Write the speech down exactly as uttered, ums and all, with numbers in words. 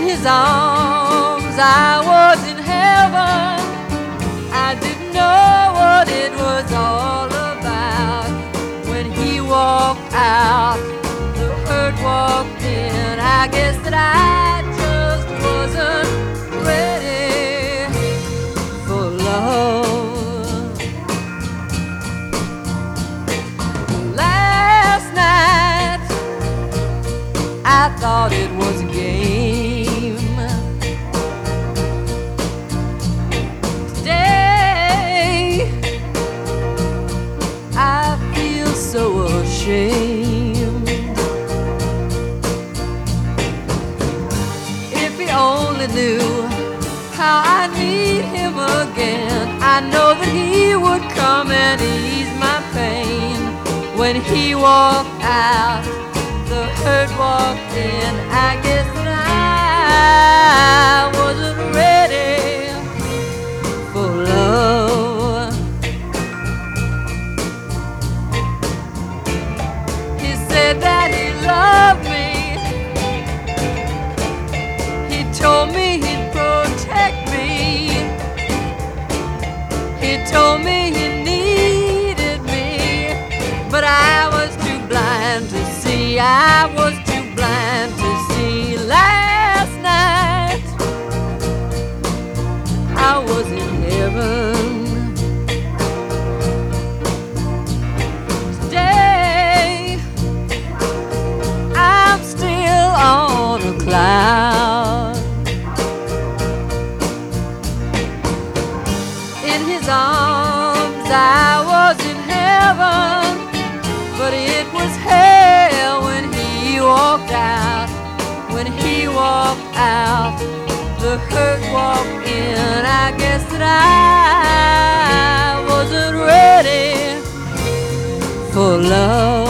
his arms I was in heaven. I didn't know what it was all about. When he walked out, the hurt walked in. I guess that I just wasn't ready for love. Last night I thought it was a game. Today I feel so ashamed. If he only knew how I need him again, I know that he would come and ease my pain. When he walked out, the hurt walked in. I guess that I wasn't ready for love. He said that he loved me. He told me he'd protect me. He told me he needed me, but I was too blind to see. I was too blind to see. Last night I was in heaven. Today I'm still on a cloud. In his arms I was in heaven, but it was hell when he walked out. When he walked out, the hurt walked in. I guess that I wasn't ready for love.